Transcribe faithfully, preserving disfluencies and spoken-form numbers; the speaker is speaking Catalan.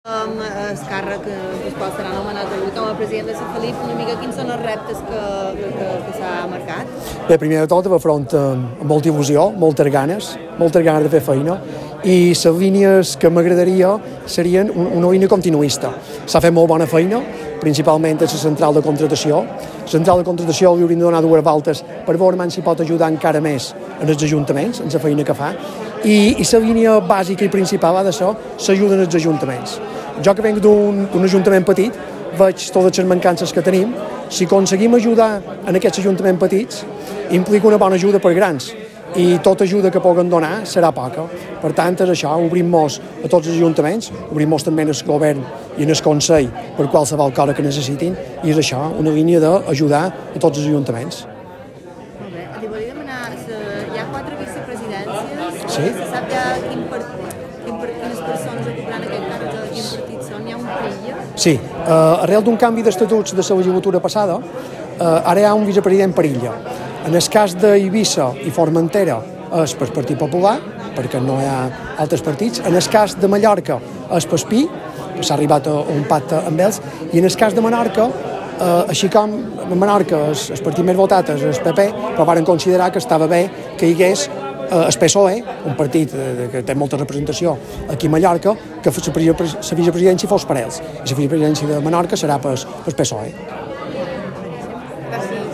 Um, el càrrec que després serà nomenat avui com a president de la Felip, una mica quins són els reptes que, que, que, que s'ha marcat? Bé, primer de tot, afronta amb molta il·lusió, moltes ganes, moltes ganes de fer feina, i les línies que m'agradaria serien una línia continuista. S'ha fet molt bona feina, principalment a la central de contratació. La central de contratació li hauríem de donar dues voltes per veure si pot ajudar encara més en els ajuntaments, en la feina que fa, i, i la línia bàsica i principal ha de ser s'ajuda als ajuntaments. Jo que venc d'un ajuntament petit, veig totes les mancances que tenim. Si aconseguim ajudar en aquests ajuntaments petits, implica una bona ajuda per grans, i tota ajuda que puguen donar serà poca. Per tant, és això, obrim-nos a tots els ajuntaments, obrim-nos també en el govern i en el Consell per qualsevol cosa que necessitin, i és això, una línia d'ajudar a tots els ajuntaments. Molt bé. Li volia demanar, hi ha quatre vicepresidències, Sí. se sap ja quin part, quin part, quines persones ocuparan aquest càrrec, de quin partit són, hi ha un parella? Sí, uh, arrel d'un canvi d'estatuts de la legislatura passada, uh, ara hi ha un vicepresident per illa. En el cas d'Eivissa i Formentera és per Partit Popular, perquè no hi ha altres partits. En el cas de Mallorca és per Pi, que s'ha arribat a un pacte amb ells, i en el cas de Menorca, eh, així com a Menorca el, el partit més votat és el P P, però varen considerar que estava bé que hi hagués eh, el P S O E, un partit eh, que té molta representació aquí a Mallorca, que la vicepresidència fos per ells, i la vicepresidència de Menorca serà per, per P S O E.